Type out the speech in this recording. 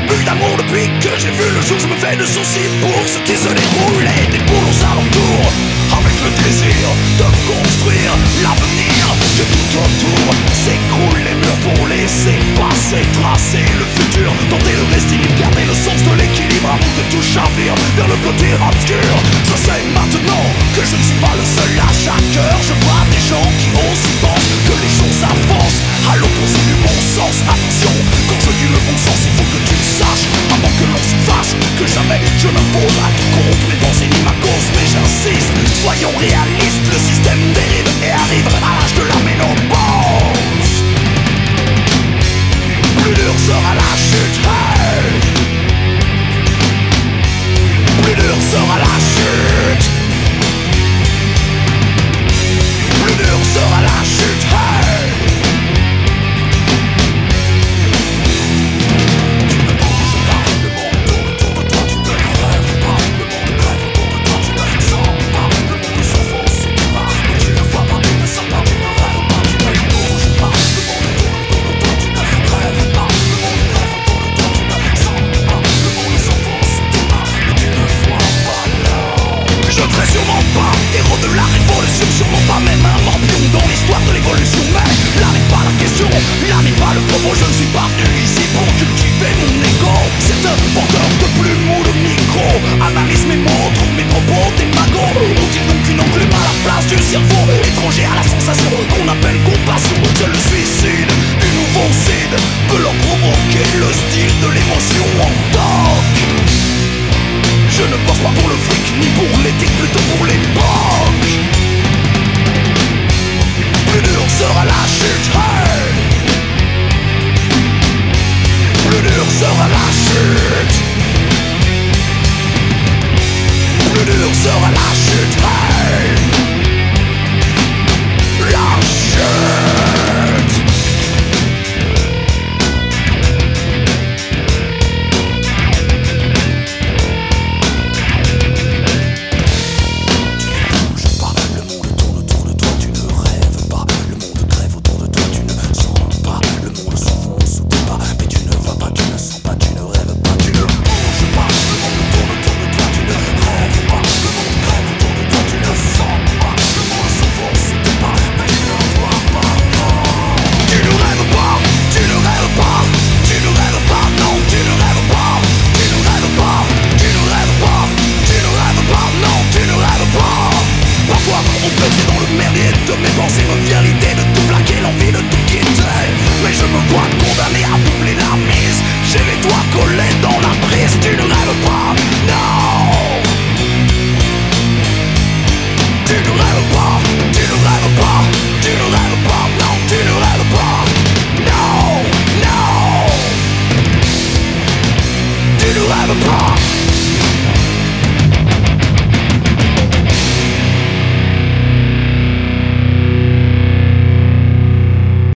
plus d'amour depuis que j'ai vu le jour. Je me fais de soucis pour ce qui se déroule et des boules aux alentours, avec le désir de construire l'avenir. Que tout autour s'écroule, les murs pour laisser passer, tracer le futur, tenter le destin, garder le sens de l'équilibre avant que tout chavire vers le côté obscur. Je sais maintenant que je ne suis pas le seul à chaque heure. Je vois des gens qui aussi pensent que les choses avancent à l'opposé du bon sens. Attention, quand je dis le bon sens, il faut que tu saches, avant que l'on se fâche, que jamais je m'impose à tout corrompre mes pensées ni ma cause. Mais j'insiste, soyons réalistes, le système dérive et arrive à l'âge de la ménopause. Plus dur sera la chute, hey. Plus dur sera la chute. Plus dur sera la chute, hey. Sûrement pas héros de la révolution, sûrement pas même un morpion dans l'histoire de l'évolution. Mais là n'est pas la question, là n'est pas le propos. Je ne suis pas venu ici pour cultiver mon ego. C'est un porteur de plume ou de micro analyse mes mots, trouve mes propos des magots. Ont-ils donc une enclume à la place du cerveau, étranger à la sensation qu'on appelle compassion? C'est le suicide du nouveau cid, peut leur provoquer le style de l'émotion en doc. Je ne pense pas pour le fric, ni pour l'éthique, plutôt pour l'époque. Plus dur sera la chute, hey. Plus dur sera la chute. Plus dur sera la chute, hey. La chute. Tu ne rêves pas.